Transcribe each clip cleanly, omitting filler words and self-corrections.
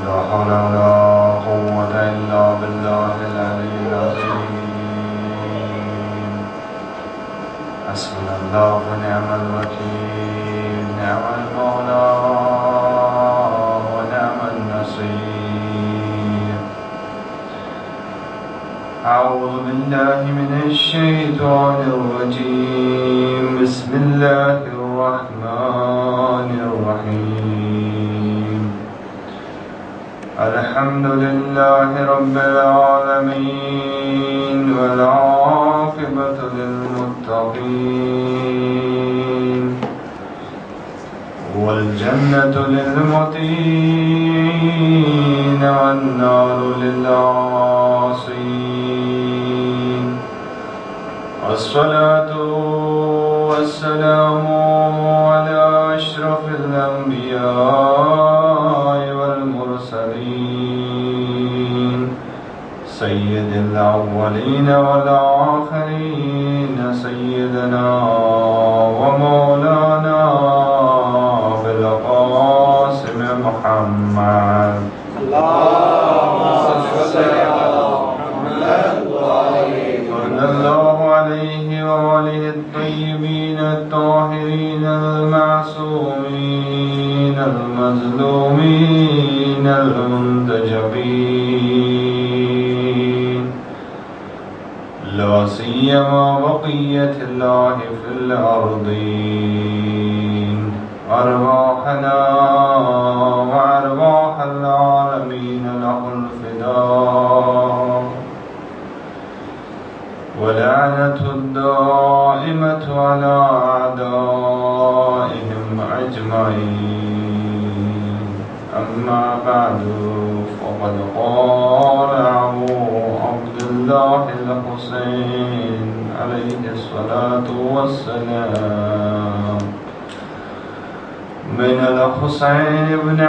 لا حول ولا قوة إلا بالله العلي العظيم. حسبنا الله ونعم الوكيل، نعم المولى ونعم النصير. أعوذ بالله من الشيطان الرجيم. بسم الله الرحمن الرحيم. الحمد لله رب العالمين والعاقبة للمتقين والجنة للمتقين والنار للعاصين. الصلاة والسلام على أشرف الأنبياء والمرسلين سيد الأولين والآخرين، سيدنا ومولانا بالقاسم محمد. اللهم صل على محمد صلى الله عليه وآله الطيبين الطاهرين المعصومين المظلومين المنتجبين، لا سيما بقية الله في الأرضين، أرواحنا وأرواح العالمين له الفداء، ولعنة الدائمة على أعدائهم أجمعين. أما بعد، فقد قال أبو عبد الله الحسين عليه الصلاة والسلام: من الحسين بن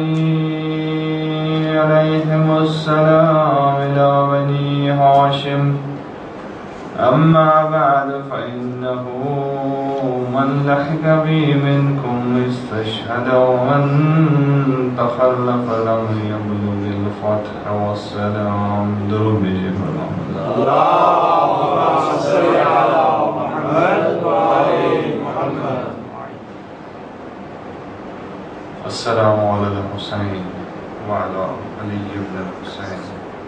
علي عليهم السلام إلى بني هاشم. أما بعد، فإنه من لحق بي منكم استشهد، ومن تخلف لم يبلغ الفتح والسلام. درود بجيب اللهم صل على محمد وآل محمد. السلام على الحسين وعلى علي بن الحسين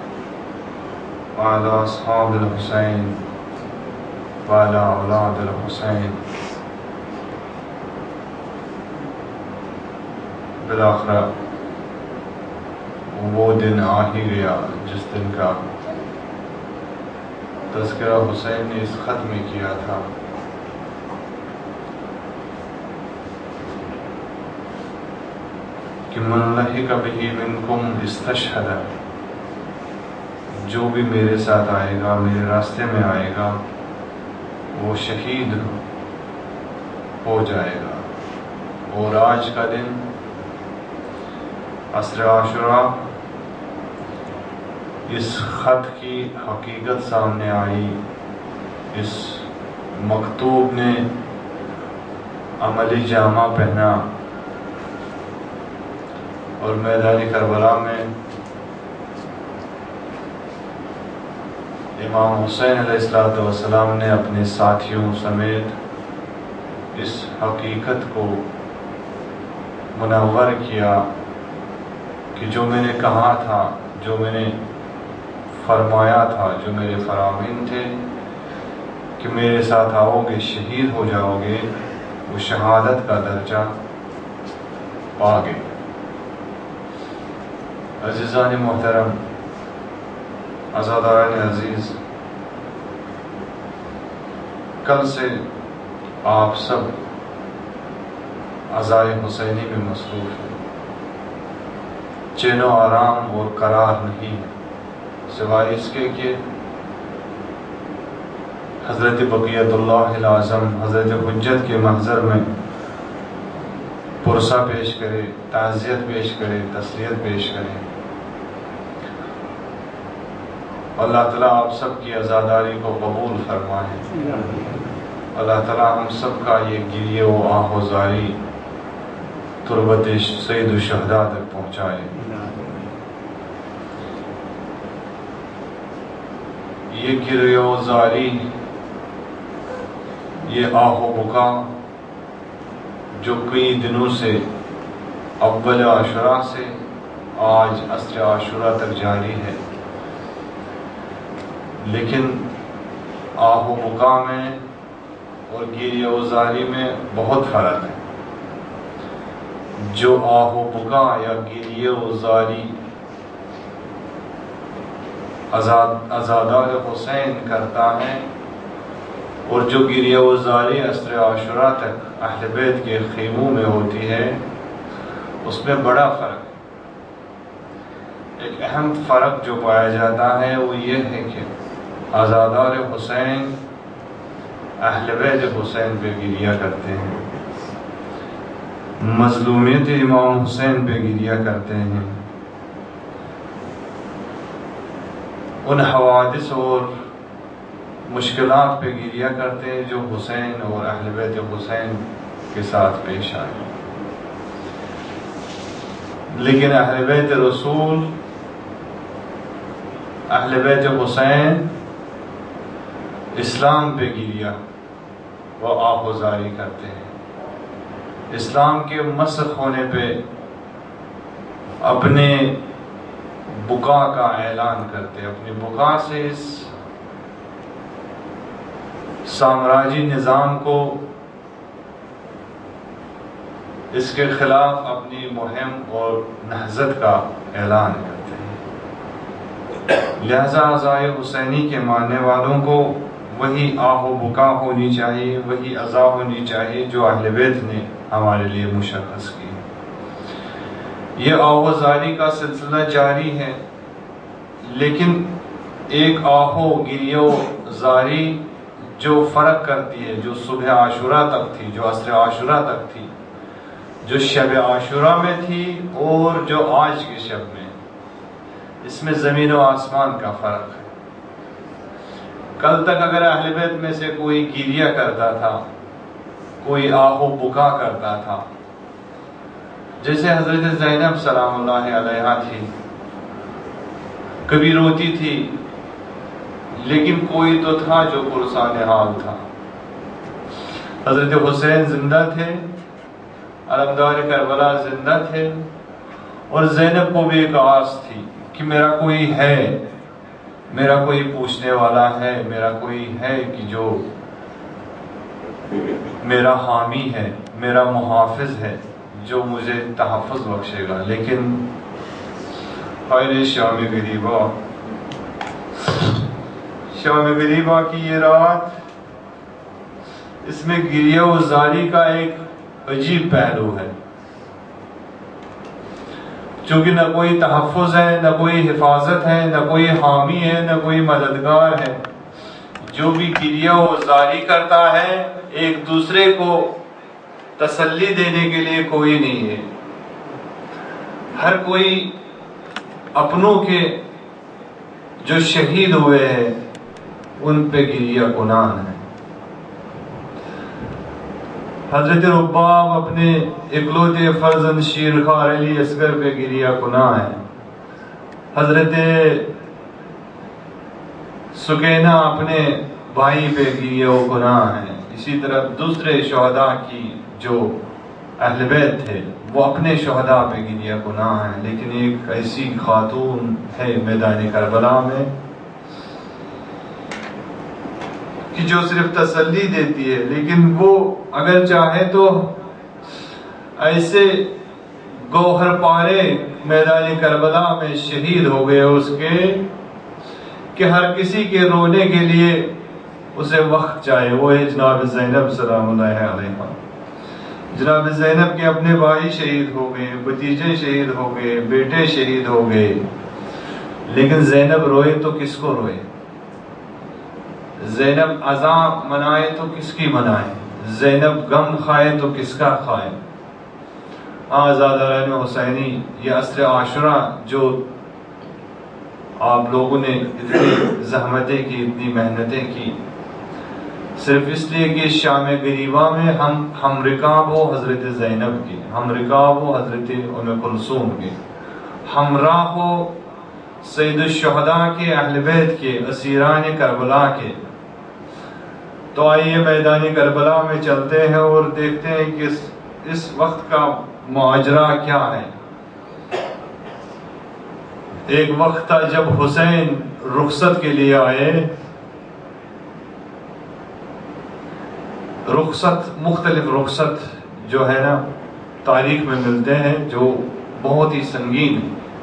وعلى أصحاب الحسين وعلى أولاد الحسين. بالآخرہ وہ دن آ ہی گیا جس دن کا تذکرہ حسین نے اس خط میں کیا تھا کہ من لحق بہ منکم استشہد، جو بھی میرے ساتھ آئے گا، میرے راستے میں آئے گا، وہ شہید ہو جائے گا. اور آج کا دن عصر عاشوراء، اس خط کی حقیقت سامنے آئی. اس مکتوب نے عملی جامہ پہنا اور میدان کربلا میں امام حسین علیہ السلام نے اپنے ساتھیوں سمیت اس حقیقت کو منور کیا کہ جو میں نے کہا تھا، جو میں نے فرمایا تھا، جو میرے فرامین تھے کہ میرے ساتھ آؤ گے، شہید ہو جاؤ گے، وہ شہادت کا درجہ پا گئے. عزیزان محترم، عزاداران عزیز، کل سے آپ سب عزائے حسینی میں مصروف ہیں. چین و آرام اور قرار نہیں ہے سوائے اس کے کہ حضرت بقیت اللہ العظم، حضرت حجت کے محضر میں پرسہ پیش کرے، تعزیت پیش کرے، تسلیت پیش کرے. اللہ تعالیٰ آپ سب کی عزاداری کو قبول فرمائے. اللہ تعالیٰ ہم سب کا یہ گریہ و آہ و زاری تربت سید الشہداء تک پہنچائے. یہ گریہ و زاری، یہ آہ و بکا جو کئی دنوں سے اول عاشوراء سے آج عصر عاشوراء تک جاری ہے، لیکن آہ و بکا میں اور گریہ و زاری میں بہت فرق ہے۔ جو آہ و بکا یا گریہ و زاری عزادار حسین کرتا ہے، اور جو گریہ و زاری عصر عاشوراء تک اہل بیت کے خیموں میں ہوتی ہے، اس میں بڑا فرق ہے۔ ایک اہم فرق جو پایا جاتا ہے وہ یہ ہے کہ عزادار حسین اہل بیت حسین پہ گریہ کرتے ہیں، مظلومیت امام حسین پہ گریہ کرتے ہیں، ان حوادث اور مشکلات پہ گریہ کرتے ہیں جو حسین اور اہل بیت حسین کے ساتھ پیش آئے۔ لیکن اہل بیت رسول، اہل بیت حسین اسلام پہ گریہ و آہ و زاری کرتے ہیں، اسلام کے مسخ ہونے پہ اپنے بقا کا اعلان کرتے ہیں، اپنی بقا سے اس سامراجی نظام کو، اس کے خلاف اپنی مہم اور نہضت کا اعلان کرتے ہیں۔ لہذا عزائے حسینی کے ماننے والوں کو وہی آہ و بکا ہونی چاہیے، وہی عزا ہونی چاہیے جو اہل بیت نے ہمارے لیے مشخص کی۔ یہ آہ و زاری کا سلسلہ جاری ہے، لیکن ایک آہ و گریہ و زاری جو فرق کرتی ہے، جو صبح عاشوراء تک تھی، جو عصر عاشوراء تک تھی، جو شب عاشوراء میں تھی اور جو آج کے شب میں، اس میں زمین و آسمان کا فرق ہے۔ کل تک اگر اہل بیت میں سے کوئی گریہ کرتا تھا، کوئی آہ و بکا کرتا تھا، جیسے حضرت زینب سلام اللہ علیہا تھی، کبھی روتی تھی، لیکن کوئی تو تھا جو پرسان حال تھا۔ حضرت حسین زندہ تھے، علمدار کربلا زندہ تھے، اور زینب کو بھی ایک آس تھی کہ میرا کوئی ہے، میرا کوئی پوچھنے والا ہے، میرا کوئی ہے کہ جو میرا حامی ہے، میرا محافظ ہے، جو مجھے تحفظ بخشے گا۔ لیکن خیر شام غریبہ، شام غریبہ کی یہ رات، اس میں گریہ و زاری کا ایک عجیب پہلو ہے، چونکہ نہ کوئی تحفظ ہے، نہ کوئی حفاظت ہے، نہ کوئی حامی ہے، نہ کوئی مددگار ہے۔ جو بھی گریہ و زاری کرتا ہے، ایک دوسرے کو تسلی دینے کے لیے کوئی نہیں ہے۔ ہر کوئی اپنوں کے جو شہید ہوئے ہیں ان پہ گریہ کنان ہے۔ حضرت رباب اپنے اکلوتے فرزند شیرخوار علی اصغر پہ گریہ کنان ہے۔ حضرت سکینہ اپنے بھائی پہ گریہ کنان ہے۔ اسی طرح دوسرے شہداء کی جو اہل بیت تھے وہ اپنے شہداء پہ گریہ کنان ہیں، لیکن ایک ایسی خاتون ہے میدان کربلا میں کہ جو صرف تسلی دیتی ہے، لیکن وہ اگر چاہے تو ایسے گوہر پارے میدان کربلا میں شہید ہو گئے اس کے کہ ہر کسی کے رونے کے لیے اسے وقت چاہے۔ وہ ہے جناب زینب سلام اللہ علیہا۔ جناب زینب کے اپنے بھائی شہید ہو گئے، بھتیجے شہید ہو گئے، بیٹے شہید ہو گئے، لیکن زینب روئے تو کس کو روئے؟ زینب عزا منائے تو کس کی منائے؟ زینب غم کھائے تو کس کا کھائے؟ عزاداران حسینی، یہ عصر عاشوراء جو آپ لوگوں نے اتنی زحمتیں کی، اتنی محنتیں کی، صرف اس لیے کہ شام غریبہ میں ہم رکاب ہو حضرت زینب کی، ہم رکاب ہو حضرت ام کلثوم کی، ہم راہ ہو سید الشہداء کے، اہل بیت کے، اسیران کربلا کے۔ تو آئیے میدان کربلا میں چلتے ہیں اور دیکھتے ہیں کہ اس وقت کا ماجرا کیا ہے۔ ایک وقت تھا جب حسین رخصت کے لیے آئے، رخصت، مختلف رخصت جو ہے نا تاریخ میں ملتے ہیں جو بہت ہی سنگین۔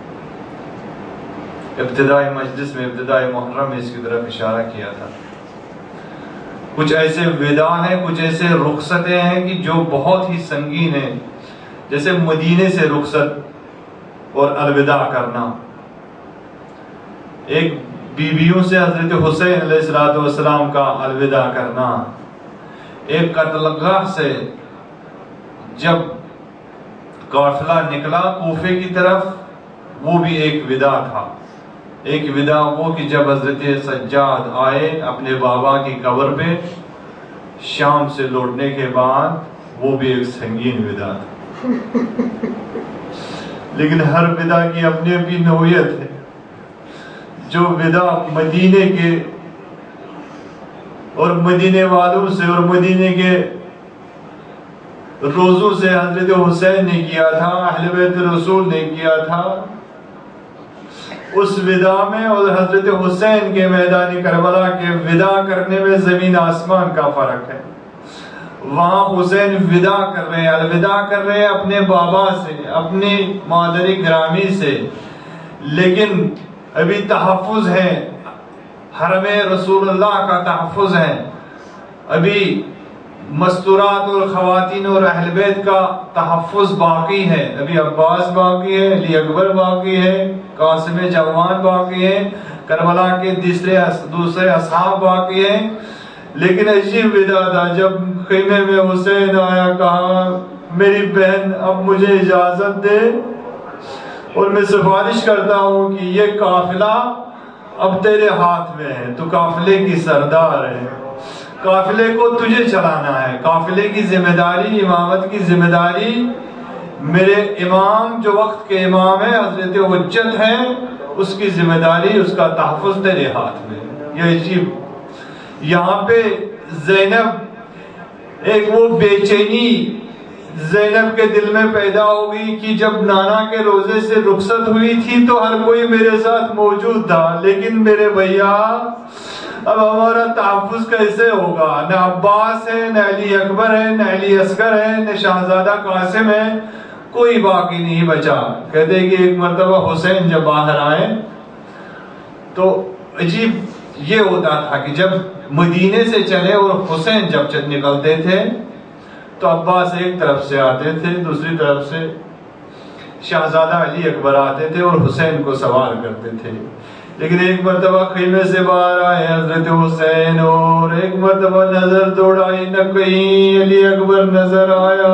ابتدائی مجلس میں، ابتدائی محرم میں اس کی طرف اشارہ کیا تھا۔ کچھ ایسے وداع ہیں، کچھ ایسے رخصتیں ہیں کہ جو بہت ہی سنگین ہیں، جیسے مدینے سے رخصت اور الوداع کرنا، ایک بیویوں سے حضرت حسین علیہ السلام کا الوداع کرنا، ایک قتلگاہ سے جب قافلہ نکلا کوفے کی طرف، وہ بھی ایک وداع تھا۔ ایک وداع وہ کہ جب حضرت سجاد آئے اپنے بابا کی قبر پہ شام سے لوٹنے کے بعد، وہ بھی ایک سنگین وداع تھا۔ لیکن ہر وداع کی اپنی اپنی نوعیت ہے۔ جو وداع مدینے کے اور مدینے والوں سے اور مدینے کے روزوں سے حضرت حسین نے کیا تھا، اہل بیت رسول نے کیا تھا، اس وداع میں اور حضرت حسین کے میدان کربلا کے وداع کرنے میں زمین آسمان کا فرق ہے۔ وہاں حسین وداع کر رہے ہیں، الوداع کر رہے ہیں اپنے بابا سے، اپنی مادری گرامی سے، لیکن ابھی تحفظ ہے، حرم رسول اللہ کا تحفظ ہے، ابھی مستورات اور خواتین اور اہل بیت کا تحفظ باقی ہے، ابھی عباس باقی ہے، علی اکبر باقی ہے، قاسم جوان باقی ہے، کربلا کے دوسرے اصحاب باقی ہیں۔ لیکن عجیب وداع تھا جب خیمے میں حسین آیا، کہا میری بہن اب مجھے اجازت دے اور میں سفارش کرتا ہوں کہ یہ قافلہ اب تیرے ہاتھ میں ہے، تو قافلے کی سردار ہے، قافلے کو تجھے چلانا ہے، قافلے کی ذمہ داری، امامت کی ذمہ داری میرے امام جو وقت کے امام ہے حضرت حجت ہے، اس کی ذمہ داری، اس کا تحفظ تیرے ہاتھ میں۔ یہ عجیب، یہاں پہ زینب، ایک وہ بے چینی زینب کے دل میں پیدا ہوگی کہ جب نانا کے روزے سے رخصت ہوئی تھی تو ہر کوئی میرے ساتھ موجود تھا، لیکن میرے بھیا اب ہمارا تحفظ کیسے ہوگا؟ نہ عباس ہے، نہ علی اکبر ہے، نہ علی اصغر ہے، نہ شہزادہ قاسم ہے، کوئی باقی نہیں بچا۔ کہتے کہ ایک مرتبہ حسین جب باہر آئے تو عجیب یہ ہوتا تھا کہ جب مدینے سے چلے اور حسین جب نکلتے تھے تو عباس ایک طرف سے آتے تھے، دوسری طرف سے شہزادہ علی اکبر آتے تھے اور حسین کو سوار کرتے تھے۔ لیکن ایک مرتبہ خیمے سے باہر آئے حضرت حسین اور ایک مرتبہ نظر دوڑائی، نہ کہیں علی اکبر نظر آیا،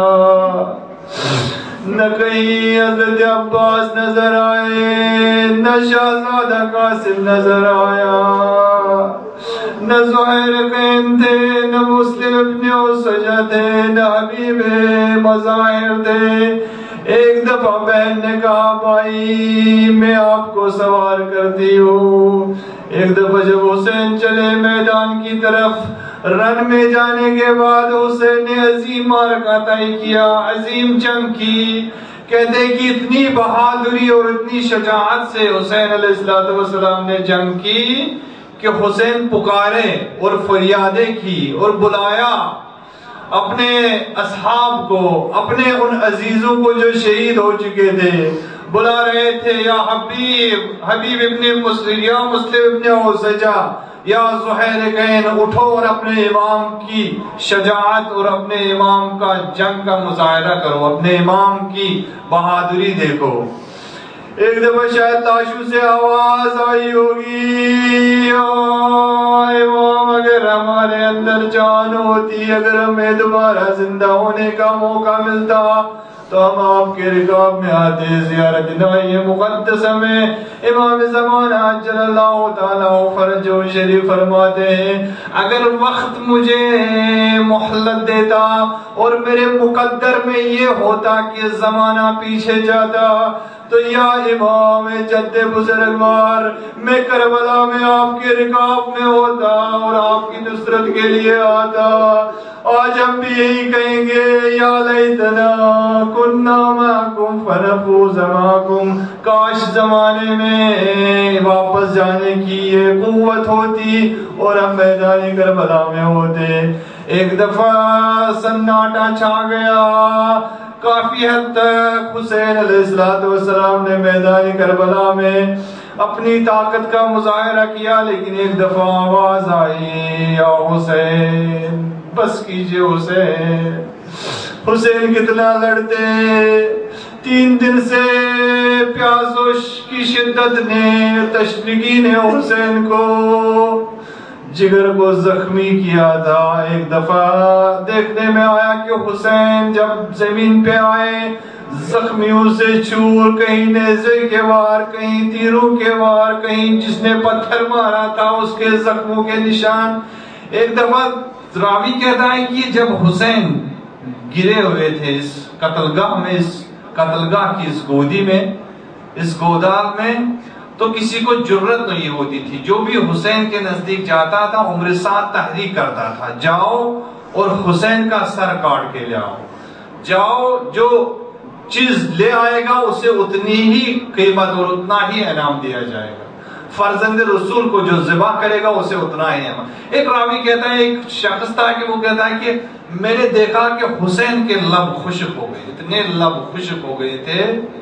نہ کہیں حضرت عباس نظر آئے، نہ شہزادہ قاسم نظر آیا، نہ زہیر قین تھے، نہ مسلم ابن اوسجہ تھے، نہ حبیب مظاہر تھے۔ ایک دفعہ بہن نے کہا بھائی میں آپ کو سوار کرتی ہوں۔ ایک دفعہ جب حسین چلے میدان کی طرف، رن میں جانے کے بعد حسین نے عظیم معرکہ طے کیا، عظیم جنگ کی۔ کہتے کہ اتنی بہادری اور اتنی شجاعت سے حسین علیہ السلام نے جنگ کی کہ حسین پکارے اور فریادیں کی اور بلایا اپنے اصحاب کو، اپنے ان عزیزوں کو جو شہید ہو چکے تھے، بلا رہے تھے یا حبیب ابن مسلم، یا مسلم ابن اوسجہ، یا زہیر قین، اٹھو اور اپنے امام کی شجاعت اور اپنے امام کا جنگ کا مظاہرہ کرو، اپنے امام کی بہادری دیکھو۔ ایک دفعہ شاید تاشو سے آواز آئی ہوگی، امام اگر ہمارے اندر جان ہوتی، اگر ہمیں دوبارہ زندہ ہونے کا موقع ملتا تو ہم آپ کے رکاب میں آتے، زیارت نائی مقدسہ میں امام زمانہ عجل اللہ تعالیٰ فرجہ شریف فرماتے ہیں اگر وقت مجھے مہلت دیتا اور میرے مقدر میں یہ ہوتا کہ زمانہ پیچھے جاتا تو یا امام جد بزرگوار میں کربلا میں آپ کے رکاب میں ہوتا اور آپ کی نصرت کے لیے آتا. آج ہم بھی یہی کہیں گے یا لیتنا کننا معکم فنفوز معکم. کاش زمانے میں واپس جانے کی یہ قوت ہوتی اور ہم میدان کربلا میں ہوتے. ایک دفعہ سناٹا چھا گیا. کافی حد تک حسین علیہ السلام نے میدان کربلا میں اپنی طاقت کا مظاہرہ کیا، لیکن ایک دفعہ آواز آئی یا حسین بس کیجئے حسین. حسین کتنا لڑتے. 3 دن سے پیاس کی شدت نے تشنگی نے حسین کو جگر کو زخمی کیا تھا. ایک دفعہ دیکھنے میں آیا کہ حسین جب زمین پہ آئے زخمیوں سے چور، کہیں نیزے کے وار، کہیں تیروں کے وار، کہیں جس نے پتھر مارا تھا اس کے زخموں کے نشان. ایک دفعہ راوی کہتا ہے کہ جب حسین گرے ہوئے تھے اس قتل گاہ میں، اس قتل گاہ کی اس گودی میں، اس گودال میں، تو کسی کو جرت نہیں ہوتی تھی. جو بھی حسین کے نزدیک جاتا تھا عمر ساتھ تحریک کرتا تھا، جاؤ اور حسین کا سر کاٹ کے لے آؤ. جاؤ، جو چیز لے آئے گا اسے اتنی ہی قیمت اور اتنا ہی انعام دیا جائے گا. فرزند رسول کو جو ذبح کرے گا اسے اتنا ہی انعام. ایک راوی کہتا ہے، ایک شخص تھا کہ وہ کہتا ہے کہ میں نے دیکھا کہ حسین کے لب خشک ہو گئے، اتنے لب خشک ہو گئے تھے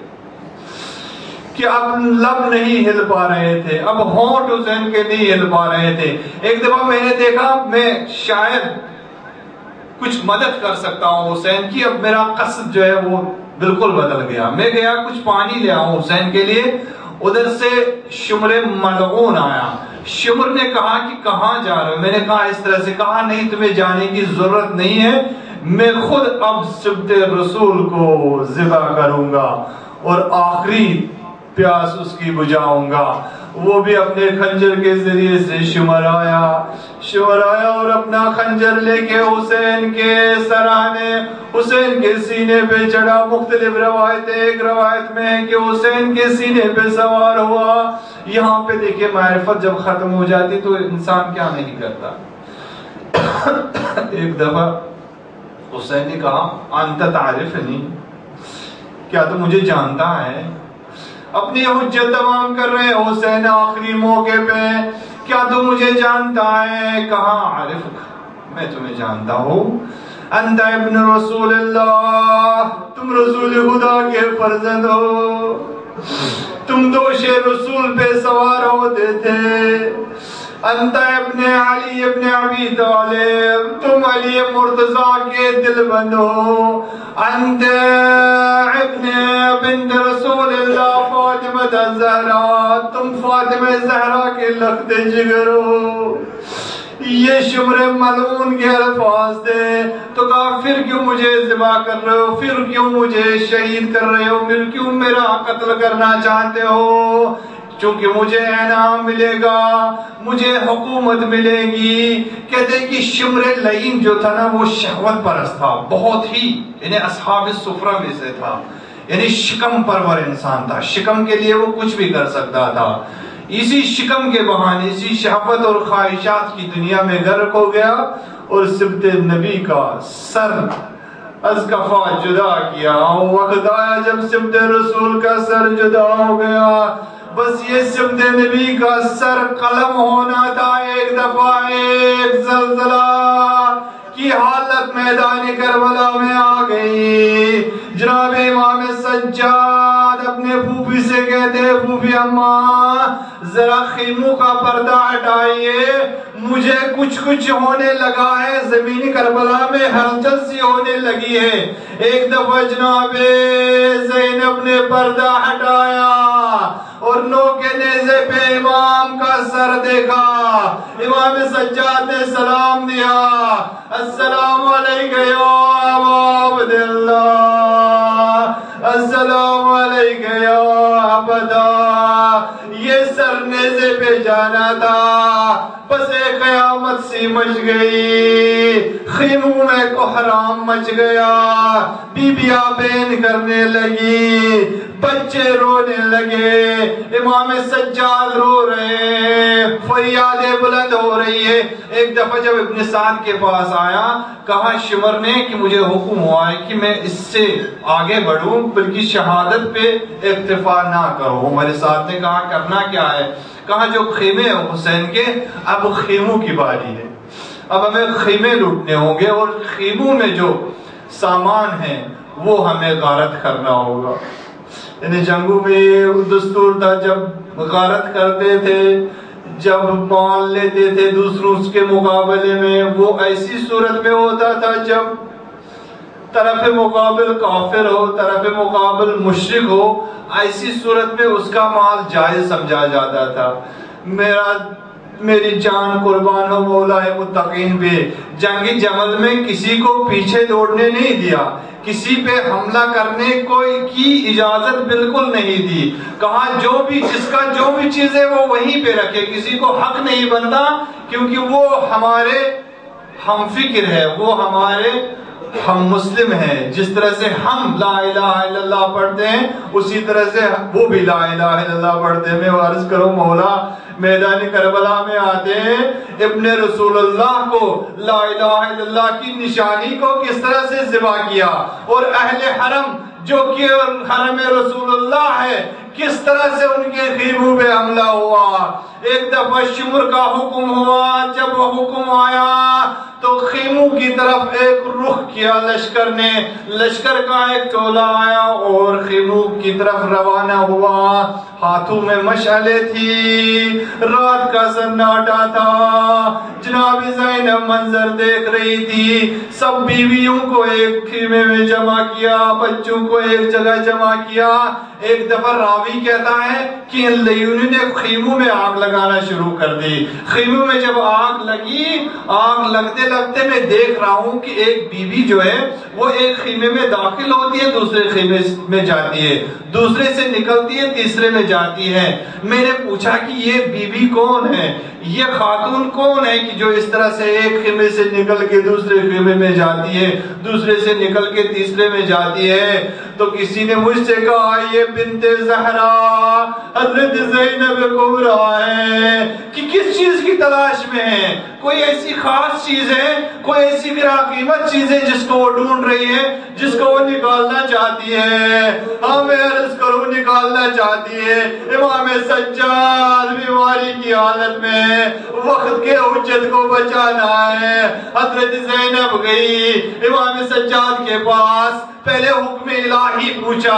کہ اب لب نہیں ہل پا رہے تھے، اب ہونٹ حسین کے نہیں ہل پا رہے تھے. ایک دفعہ میں نے دیکھا میں شاید کچھ مدد کر سکتا ہوں حسین کی. اب میرا قصد جو ہے وہ بالکل بدل گیا. میں گیا کچھ پانی لے آؤں حسین کے لیے. ادھر سے شمر ملعون آیا. شمر نے کہا کہ کہاں جا رہے ہو؟ میں نے کہا اس طرح سے. کہا نہیں، تمہیں جانے کی ضرورت نہیں ہے، میں خود اب سبط رسول کو ذبح کروں گا اور آخری پیاس اس کی بجھاؤں گا. وہ بھی اپنے خنجر کے ذریعے سے شمر آیا اور اپنا خنجر لے کے حسین کے سرانے، حسین کے سینے پہ چڑھا. مختلف روایتیں، ایک روایت میں ہے کہ حسین کے سینے پہ سوار ہوا. یہاں پہ دیکھیں معرفت جب ختم ہو جاتی تو انسان کیا نہیں کرتا. ایک دفعہ حسین نے کہا انت تعرفنی، کیا تو مجھے جانتا ہے؟ اپنی حجت تمام کر رہے حسین آخری موقع پہ، کیا تو مجھے جانتا ہے؟ کہا عارفک، میں تمہیں جانتا ہوں. انت ابن رسول اللہ، تم رسول خدا کے فرزند ہو، تم دوش رسول پہ سوار ہوتے تھے. انت ابن علی ابن ابی طالب، تم علی مرتضی کے دل بند ہو. انت ابن بنت رسول اللہ فاطمہ الزہرا، تم فاطمہ زہرا کے لخت جگر ہو. یہ شمر ملعون کے الفاظ تھے. تو کہا پھر کیوں مجھے ذبح کر رہے ہو؟ پھر کیوں مجھے شہید کر رہے ہو؟ پھر کیوں میرا قتل کرنا چاہتے ہو؟ چونکہ مجھے انعام ملے گا، مجھے حکومت ملے گی. کہتے ہیں کہ شمر لعین جو تھا نا وہ شہوت پرست تھا بہت ہی، یعنی اصحاب السفرہ میں سے تھا، یعنی شکم پرور انسان تھا. شکم کے لیے وہ کچھ بھی کر سکتا تھا. اسی شکم کے بہانے، اسی شہوت اور خواہشات کی دنیا میں غرق ہو گیا اور سبط نبی کا سر از کفا جدا کیا. وقت آیا جب سبط رسول کا سر جدا ہو گیا. بس یہ سبط نبی کا سر قلم ہونا تھا. ایک دفعہ ایک زلزلہ کی حالت میدان کربلا میں آ گئی. جناب امام سجاد اپنے پھوپھی سے کہتے ہیں پھوپھی اماں ذرا خیموں کا پردہ ہٹائیے، مجھے کچھ ہونے لگا ہے، زمین کربلا میں ہلچل سی ہونے لگی ہے. ایک دفعہ جناب زینب نے پردہ ہٹایا اور نو کے نیزے پہ امام کا سر دیکھا. امام سجاد نے سلام دیا، السلام علیکم یا ابا عبداللہ، السلام علیکم یا عبدہ. یہ سر نیزے پہ جانا تھا. بس ایک قیامت سی مچ گئی، خیموں میں کوحرام مچ گیا، بیبیاں بین کرنے لگی، بچے بچے رونے لگے، امام سجاد رو رہے ہیں، فریادیں بلند ہو رہی ہے۔ ایک دفعہ جب ابن سعد کے پاس آیا، کہا شمر نے کہ مجھے حکم ہوا ہے کہ میں اس سے آگے بڑھوں، بلکہ شہادت پہ اکتفا نہ کرو۔ ہمارے ساتھ نے کہا کرنا کیا ہے؟ کہا جو خیمے ہیں حسین کے، اب خیموں کی باری ہے، اب ہمیں خیمے لوٹنے ہوں گے، اور خیموں میں جو سامان ہے وہ ہمیں غارت کرنا ہوگا۔ یعنی جنگوں میں یہ دستور تھا، جب غارت کرتے تھے، جب مال لیتے تھے دوسروں کے مقابلے میں، وہ ایسی صورت میں ہوتا تھا جب طرف مقابل کافر ہو، طرف مقابل مشرک ہو، ایسی صورت میں اس کا مال جائز سمجھا جاتا تھا۔ میری جان قربان ہو مولا متقین پہ، جنگ جمل میں کسی کو پیچھے دوڑنے نہیں دیا، کسی پہ حملہ کرنے کی اجازت بالکل نہیں دی۔ کہا جس کا جو بھی چیز ہے وہ وہیں پہ رکھے، کسی کو حق نہیں بنتا، کیونکہ وہ ہمارے ہم فکر ہے، وہ ہمارے ہم مسلم ہیں۔ جس طرح سے ہم لا الہ الا اللہ پڑھتے ہیں، اسی طرح سے وہ بھی لا الہ الا اللہ پڑھتے ہیں۔ میں عرض کروں مولا میدان کربلا میں آتے ہیں، ابن رسول اللہ کو لا الہ الا اللہ کی نشانی کو کس طرح سے ذبح کیا، اور اہل حرم جو کہ حرم رسول اللہ ہے کس طرح سے ان کے خیموں پہ حملہ ہوا۔ ایک دفعہ شمر کا حکم ہوا، جب وہ حکم آیا تو خیموں کی طرف ایک رخ کیا لشکر نے، لشکر کا ایک ٹولہ آیا اور خیموں کی طرف روانہ ہوا۔ ہاتھوں میں مشعلیں تھی، رات کا سناٹا تھا، جناب زینب منظر دیکھ رہی تھی۔ سب بیویوں کو ایک خیمے میں جمع کیا، بچوں کو ایک جگہ جمع کیا۔ ایک دفعہ راوی کہتا ہے کہ ان لیونوں نے خیموں میں آگ لگانا شروع کر دی۔ خیموں میں جب آگ لگی، آگ لگتے لگتے میں دیکھ رہا ہوں کہ ایک بیوی جو ہے وہ ایک خیمے میں داخل ہوتی ہے، دوسرے خیمے میں جاتی ہے، دوسرے سے نکلتی ہے، تیسرے میں جاتی ہے۔ میں نے پوچھا کہ یہ بیوی کون ہے، یہ خاتون کون ہے کہ جو اس طرح سے ایک خیمے سے نکل کے دوسرے خیمے میں جاتی ہے، دوسرے سے نکل کے تیسرے میں جاتی ہے؟ تو کسی نے مجھ سے کہا یہ بنت زہرا حضرت زینب کبریٰ ہے۔ کہ کس چیز کی تلاش میں ہے؟ کوئی ایسی خاص چیز ہے، کوئی ایسی گرا قیمت چیز ہے جس کو وہ ڈھونڈ رہی ہے، جس کو وہ نکالنا چاہتی ہے؟ ہاں میں عرض کروں نکالنا چاہتی ہے۔ امام سجاد بیماری کی حالت میں وقت کے حجت کو بچانا ہے۔ حضرت زینب گئی امام سجاد کے پاس، پہلے حکم الہی پوچھا،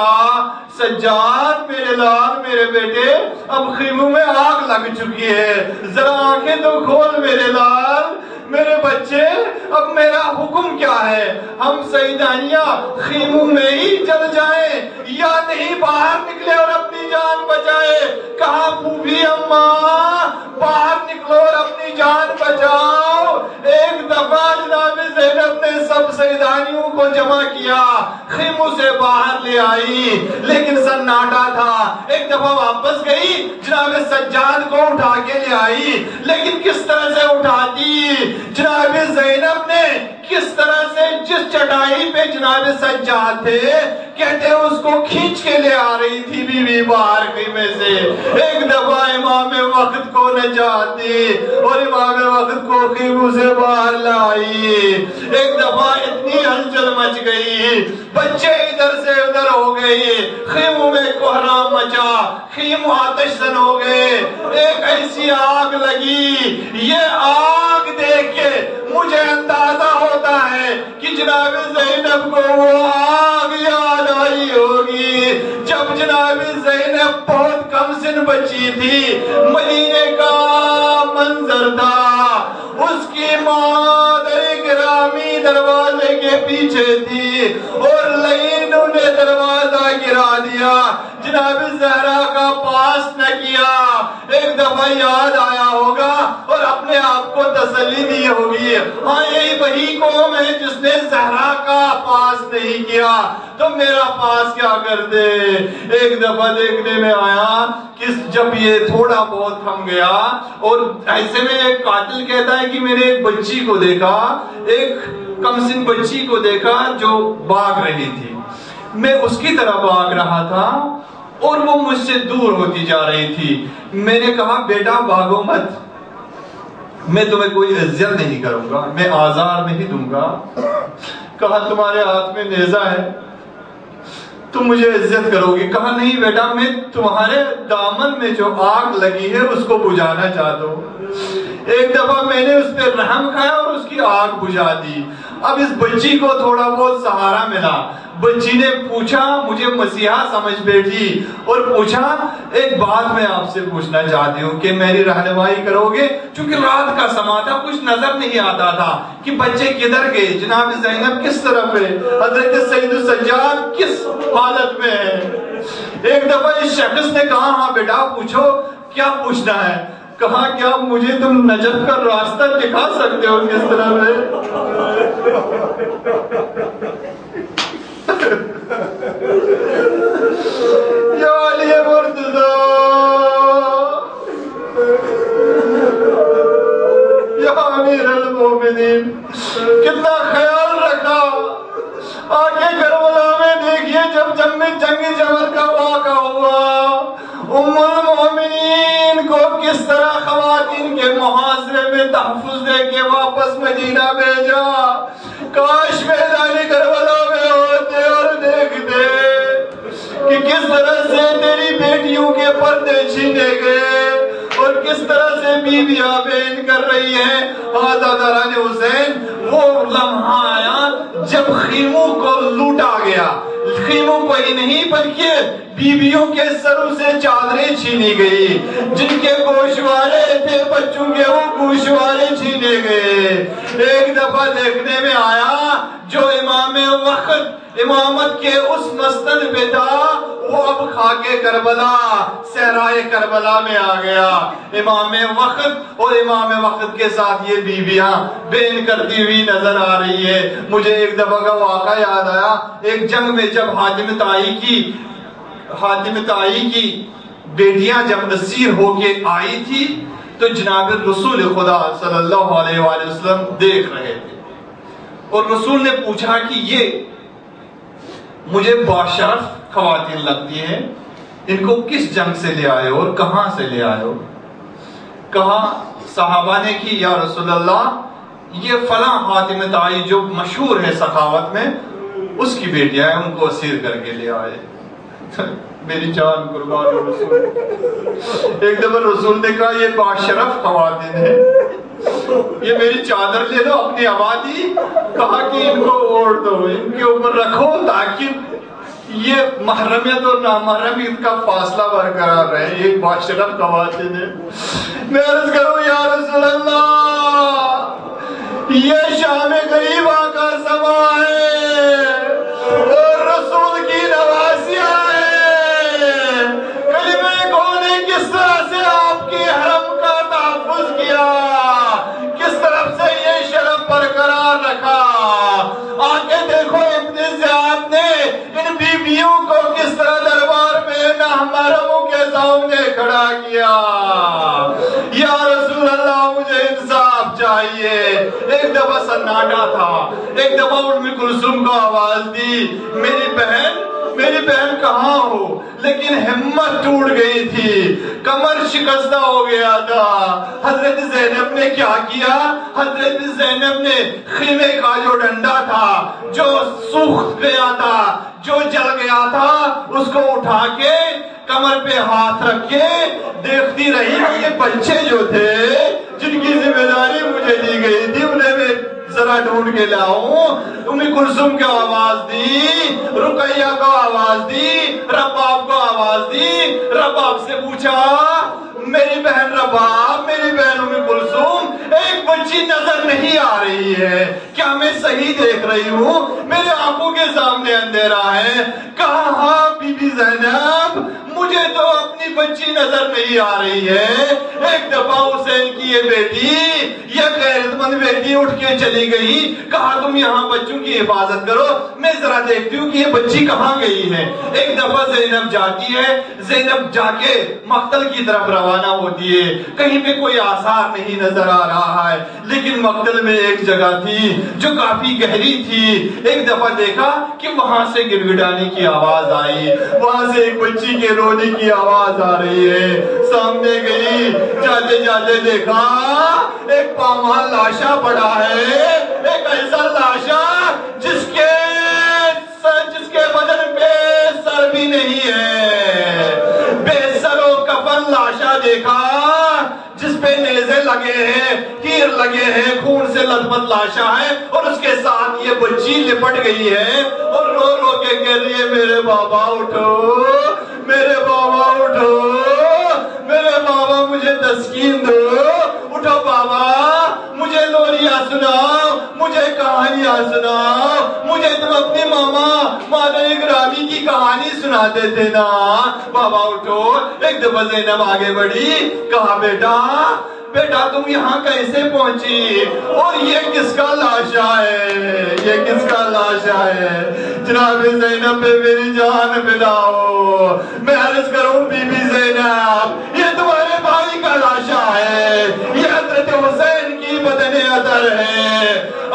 سجاد میرے لال میرے بیٹے اب خیموں میں آگ لگ چکی ہے، ذرا آنکھیں تو کھول میرے لال میرے بچے، اب میرا حکم کیا ہے؟ ہم سیدانیہ خیموں میں ہی جل جائیں یا نہیں باہر نکلے اور اپنی جان بچائے؟ کہا پھوپھی اماں باہر نکلو اور اپنی جان بچاؤ۔ ایک دفعہ جناب زینب نے سب سیدانیوں کو جمع کیا، خیموں سے باہر لے آئی، لیکن سناٹا تھا۔ ایک دفعہ واپس گئی، جناب سجاد کو اٹھا کے لے آئی، لیکن کس طرح سے اٹھاتی؟ جناب زینب نے کس طرح سے جس چٹائی پہ جناب سجاد تھے کہتے ہیں اس کو کھینچ کے لے آ رہی تھی بیوی باہر خیمے سے۔ ایک دفعہ امام وقت کو نجات دی اور امام وقت کو خیموں سے باہر لائی۔ ایک دفعہ اتنی ہلچل مچ گئی، بچے ادھر سے ادھر ہو گئی، خیموں میں کوہرام مچا، خیموں آتش زن ہو گئے، ایک ایسی آگ لگی۔ یہ آگ دیکھ کے مجھے اندازہ ہوتا ہے کہ جناب زینب کو وہ آگ یاد آئی ہوگی جب جناب زینب بہت کم سن بچی تھی، مدینے کا منظر تھا، اس کی ماں در گرامی دروازے کے پیچھے تھی اور لعینوں نے دروازہ گرا دیا، جناب زہرا کا پاس نہ کیا۔ ایک دفعہ یاد آیا ہوگا اور اپنے آپ کو تسلی دی ہوگی، ہاں یہی وہی قوم ہے جس نے زہرا کا پاس نہیں کیا تو میرا پاس کیا کر دے۔ ایک دفعہ دیکھنے میں آیا کہ جب یہ تھوڑا بہت تھم گیا اور ایسے میں ایک قاتل کہتا ہے کہ میں نے ایک بچی کو دیکھا، ایک کم سن بچی کو دیکھا جو بھاگ رہی تھی، میں اس کی طرح بھاگ رہا تھا اور وہ مجھ سے دور ہوتی جا رہی تھی۔ میں نے کہا بیٹا بھاگو مت، میں تمہیں کوئی اذیت نہیں کروں گا، میں آزار نہیں دوں گا۔ کہا تمہارے ہاتھ میں نیزہ ہے، تم مجھے عزت کرو گی؟ کہا نہیں بیٹا، میں تمہارے دامن میں جو آگ لگی ہے اس کو بجھانا چاہتا ہوں۔ ایک دفعہ میں نے اس پہ رحم کھایا اور اس کی آگ بجھا دی۔ اب اس بچی کو تھوڑا بہت سہارا ملا۔ بچی نے پوچھا، مجھے مسیحا سمجھ بیٹھی اور پوچھا ایک بات میں آپ سے پوچھنا چاہتی ہوں کہ میری رہنمائی کرو گے؟ چونکہ رات کا سما تھا، کچھ نظر نہیں آتا تھا کہ بچے کدھر گئے، جناب زینب کس طرف ہے، حضرت سید السجاد کس حالت میں ہے۔ ایک دفعہ اس شخص نے کہا ہاں بیٹا پوچھو، کیا پوچھنا ہے؟ کہا کیا مجھے تم نجف کا راستہ دکھا سکتے ہو کس طرح ہے؟ یا علی مرتضی، یا امیر المومنین، کتنا خیال رکھا۔ آگے کربلا میں دیکھیے جب جنگ جمل کا واقعہ ہوا، ام المومنین کو کس طرح خواتین کے محاصرے میں تحفظ دے کے واپس مدینہ بھیجا۔ کاش میدان کربلا میں ہوتے اور دیکھتے کہ کس طرح سے تیری بیٹیوں کے پردے چھینے گئے اور کس طرح سے بیویاں بین کر رہی ہیں۔ حضرت حسین، وہ لمحہ آیا جب خیموں کو لوٹا گیا، خیموں کو ہی نہیں بلکہ بیویوں کے سروں سے چادریں چھینی گئی، جن کے گوشوارے تھے بچوں کے وہ گوشوارے چھینے گئے۔ ایک دفعہ دیکھنے میں آیا جو امام وقت امامت کے اس مسند پہ تھا وہ اب خاکے کربلا صحرائے کربلا میں آ گیا۔ امام وقت اور امام وقت کے ساتھ یہ بیویاں بین کرتی ہوئی نظر آ رہی ہے۔ مجھے ایک دفعہ کا واقعہ یاد آیا، ایک جنگ میں جب حاتم طائی کی بیٹیاں جب اسیر ہو کے آئی تھی تو جناب رسول خدا صلی اللہ علیہ وآلہ وسلم دیکھ رہے تھے اور رسول نے پوچھا کہ یہ مجھے باشرف خواتین لگتی ہیں، ان کو کس جنگ سے لے آئے ہو اور کہاں سے لے آئے ہو؟ کہا صحابہ نے کہ یا رسول اللہ یہ فلاں حاتم طائی جو مشہور ہے سخاوت میں اس کی بیٹیاں ہیں، ان کو اسیر کر کے لے آئے۔ میری جان قربان رسول۔ ایک دفعہ رسول نے کہا یہ باشرف خواتین ہیں، یہ میری چادر لے دو اپنی آبادی، کہا کہ ان کو اوڑھ دو، ان کے اوپر رکھو تاکہ یہ محرمیت اور نامحرمیت کا فاصلہ برقرار رہے۔ یہ باشرف خواتین ہیں۔ میں عرض کروں یا رسول اللہ یہ شام غریبہ کا سما ہے اور رسول کی نوازیاں ہیں۔ کلمہ کون نے کس طرح سے آپ کی حرم کا تحفظ کیا، کس طرف سے یہ شرف برقرار رکھا۔ آگے دیکھو ابن زیاد نے ان بیویوں کو کس طرح دربار میں نامحرموں کے سامنے کھڑا کیا۔ یا رسول اللہ مجھے انصاف چاہیے۔ ایک دفعہ سناٹا تھا، ایک دفعہ ام کلثوم کو آواز دی میری بہن کہاں ہو، لیکن ہمت ٹوٹ گئی تھی، کمر شکستہ ہو گیا تھا۔ حضرت زینب نے کیا کیا؟ حضرت زینب نے خیمے کا جو ڈنڈا تھا جو سوکھ گیا تھا، جو جل گیا تھا، اس کو اٹھا کے کمر پہ ہاتھ رکھ کے دیکھتی رہی کہ یہ بچے جو تھے جن کی ذمہ داری مجھے دی گئی تھی انہیں میں ذرا ڈھونڈ کے لاؤں۔ ام کلثوم کو آواز دی، رقیہ کو آواز دی، رباب کو آواز دی۔ رباب سے پوچھا میری بہن رباب، میری بہن ام کلثوم، ایک بچی نظر نہیں آ رہی ہے، کیا میں صحیح دیکھ رہی ہوں؟ میرے آنکھوں کے سامنے اندھیرا ہے۔ کہا ہاں بی بی زینب مجھے تو اپنی بچی نظر نہیں آ رہی ہے۔ ایک دفعہ حسین کی یہ بیٹی، یہ غیرت مند بیٹی اٹھ کے چلی گئی، کہا تم یہاں بچوں کی حفاظت کرو، میں ذرا دیکھتی ہوں کہ یہ بچی کہاں گئی ہے۔ ایک دفعہ زینب جاتی ہے، زینب جا کے مقتل کی طرف روانہ ہوتی ہے، کہیں پہ کوئی آثار نہیں نظر آ رہا ہے، لیکن مقتل میں ایک جگہ تھی جو کافی گہری تھی۔ ایک دفعہ دیکھا کہ وہاں سے گڑگڑانے کی آواز آئی، وہاں سے ایک بچی کے رونے رونے کی آواز آ رہی ہے. سامنے گئی, جاتے جاتے دیکھا ایک پامال لاشا پڑا ہے, ایک ایسا لاشا جس کے بدن پہ سر بھی نہیں ہے, بے سر و کفن لاشا دیکھا جس پہ نیزے لگے ہیں, تیر لگے ہیں, خون سے لثپث لاشا ہے, اور اس کے ساتھ یہ بچی لپٹ گئی ہے اور رو رو کے کہہ رہی ہے میرے بابا اٹھو, میرے بابا اٹھو, میرے بابا مجھے تسکین دو, اٹھو بابا, مجھے لوریاں سناؤ, مجھے کہانیاں سناؤ, مجھے تم اپنی ماما مادری گرامی کی کہانی سناتے تھے نا. بابا اٹھو. ایک دفعہ زینب آگے بڑھی, کہا بیٹا تم یہاں کیسے پہنچی, اور یہ کس کا لاشا ہے, یہ کس کا لاشا ہے. جناب زینب پہ میری جان فداؤ. میں عرض کروں بی بی زینب, یہ تمہارے بھائی کا لاشا ہے, یہ حضرت حسین کی بدن اطہر ہے.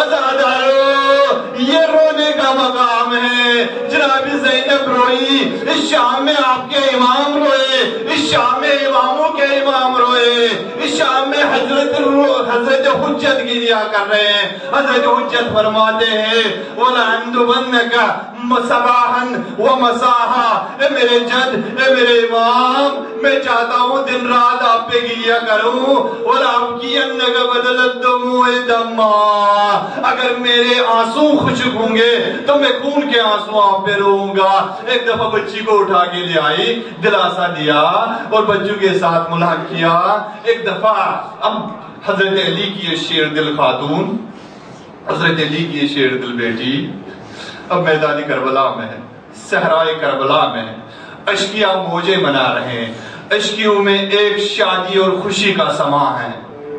عزادارو, یہ رونے کا مقام ہے. جناب زینب روئی, اس شام میں آپ کے امام روئے, اس شام میں اماموں کے امام روئے, اس شام میں حضرت حجت گریا کر رہے ہیں. حضرت حجت فرماتے ہیں وَلَعَنْدُبَنَّكَ صَبَاحًا وَمَسَاحًا, اے میرے جد, اے میرے امام, میں چاہتا ہوں دن رات آپ پہ گریا کروں. وَلَعَبْكِيَنَّكَ بَدَلَ الدُّمُوعِ دَمًّا, اگر میرے آنسو خشک ہوں گے تو میں خون کے آنسو آپ پہ روؤں گا. ایک دفعہ بچی کو اٹھا کے لے آئی, دلاسا دیا اور بچوں کے ساتھ ملاق کیا. ایک دفعہ اب حضرت علی کی یہ شیر دل خاتون, حضرت علی کی یہ شیر دل بیٹی اب میدان کربلا میں ہے, صحرائے کربلا میں ہے, اشکیاں موجے بنا رہے ہیں, اشکیوں میں ایک شادی اور خوشی کا سما ہے.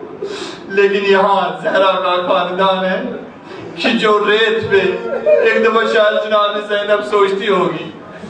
لیکن یہاں زہرا کا خاندان ہے کہ جو ریت پہ, ایک دفعہ شاید جناب زینب سوچتی ہوگی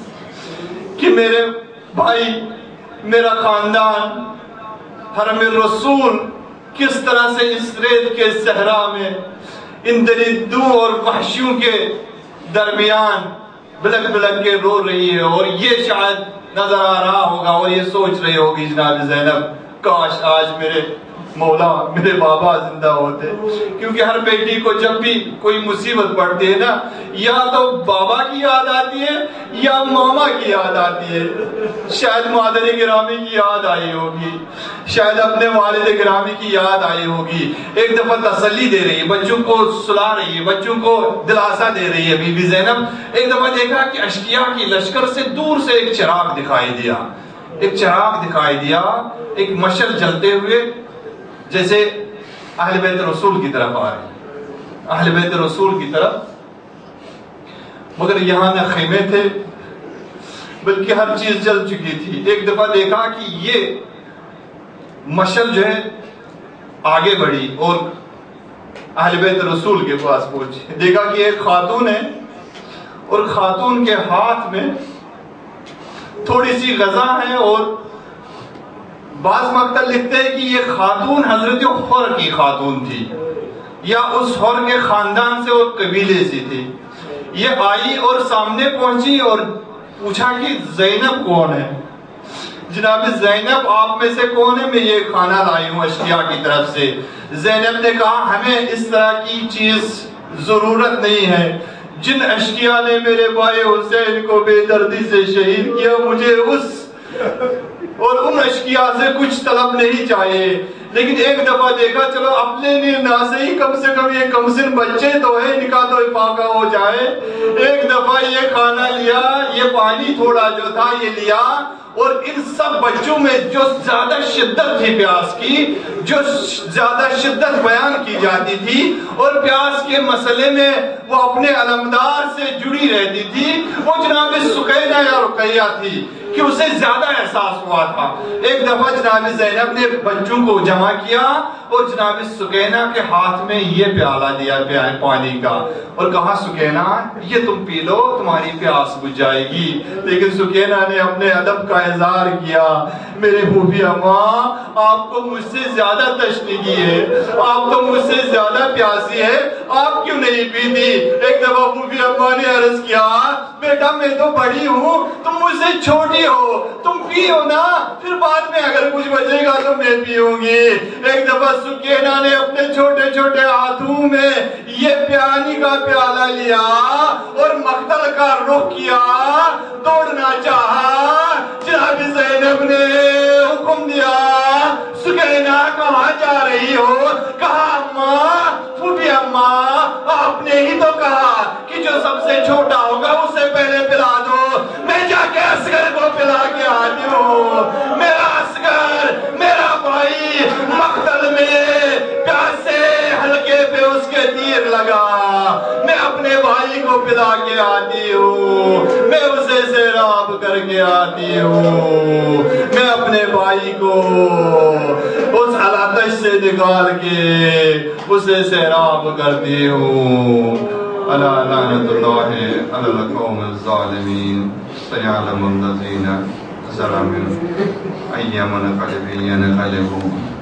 کہ میرے بھائی, میرا خاندان, حرم رسول کس طرح سے اس ریت کے صحرا میں ان درندوں اور وحشیوں کے درمیان بلک بلک کے رو رہی ہے. اور یہ شاید نظر آ رہا ہوگا اور یہ سوچ رہی ہوگی جناب زینب, کاش آج میرے مولا, میرے بابا زندہ ہوتے. کیونکہ ہر بیٹی کو جب بھی کوئی مصیبت پڑتی ہے نا, یا تو بابا کی یاد آتی ہے یا ماما کی یاد آتی ہے. شاید مادری گرامی کی یاد آئی ہوگی, شاید اپنے والد گرامی کی یاد آئی ہوگی. ایک دفعہ تسلی دے رہی ہے, بچوں کو سلا رہی ہے, بچوں کو دلاسا دے رہی ہے بی بی زینب. ایک دفعہ دیکھا کہ اشکیا کی لشکر سے دور سے ایک چراغ دکھائی دیا, ایک چراغ دکھائی دیا, ایک مشعل جلتے ہوئے, جیسے اہل بیت رسول کی طرف آ رہی, اہل بیت رسول کی طرف. مگر یہاں نہ خیمے تھے بلکہ ہر چیز جل چکی تھی. ایک دفعہ دیکھا کہ یہ مشعل جو ہے آگے بڑھی اور اہل بیت رسول کے پاس پہنچی. دیکھا کہ ایک خاتون ہے اور خاتون کے ہاتھ میں تھوڑی سی غذا ہے, اور بعض مقتل لکھتے ہیں کہ یہ خاتون حضرت حر کی خاتون تھی یا اس حر کے خاندان سے اور قبیلے سے تھی. یہ آئی اور سامنے پہنچی اور پوچھا کہ زینب کون ہے. جناب زینب آپ میں سے کون ہے, میں یہ کھانا لائی ہوں اشکیا کی طرف سے. زینب نے کہا ہمیں اس طرح کی چیز ضرورت نہیں ہے. جن اشکیا نے میرے بھائی حسین کو بے دردی سے شہید کیا, مجھے اس اور ان اشکیا سے کچھ طلب نہیں چاہیے. لیکن ایک دفعہ دیکھا چلو اپنے لیے نہ صحیح, کم سے کم یہ کمسن بچے تو ہے, ان کا تو افاقہ ہو جائے. ایک دفعہ یہ کھانا لیا, یہ پانی تھوڑا جو تھا یہ لیا, اور ان سب بچوں میں جو زیادہ شدت تھی پیاس کی, جو زیادہ شدت بیان کی جاتی تھی, اور پیاس کے مسئلے میں وہ اپنے علمدار سے جڑی رہتی تھی, وہ جناب سکینہ یا رقیہ تھی کہ اسے زیادہ احساس ہوا تھا. ایک دفعہ جناب زینب نے بچوں کو جمع کیا اور جناب سکینہ کے ہاتھ میں یہ پیالہ دیا پانی کا, اور کہا سکینہ یہ تم پی لو, تمہاری پیاس بجھ جائے گی. لیکن سکینہ نے اپنے ادب کا اظہار کیا, میرے پھوپھی اماں آپ کو مجھ سے زیادہ تشنگی ہے, آپ تو مجھ سے زیادہ پیاسی ہے, آپ کیوں نہیں پیتی. ایک دفعہ پھوپھی اماں نے عرض کیا بیٹا میں تو بڑی ہوں, تم مجھ سے چھوٹی ہو, تم تم پیو نا، پھر بعد میں اگر کچھ بچے گا تو میں پیوں گی۔ ایک دفعہ سکینہ نے اپنے چھوٹے چھوٹے ہاتھوں میں یہ پانی کا پیالہ لیا اور مقتل کا رخ کیا، دوڑنا چاہا۔ جناب زینب نے حکم دیا، سکینہ کہاں جا رہی ہو؟ کہا اماں، پھوپھی اماں، آپ نے ہی تو کہا کہ جو سب سے چھوٹا ہوگا اسے پہلے پلا دو، میں جا کے اصغر کو پلا کے آتی ہوں۔ میرا اصغر، میرا بھائی مقتل میں پیاسے حلقے پہ اس کے تیر لگا، میں اپنے بھائی کو پلا کے آتی ہوں، میں اسے سیراب کر کے آتی ہوں، میں اپنے بھائی کو اس حلاتش سے نکال کے اسے سیراب کرتی ہوں۔ الا لعنت اللہ علی القوم الظالمین سیعلم الذین ظلموا ای منقلب ینقلبون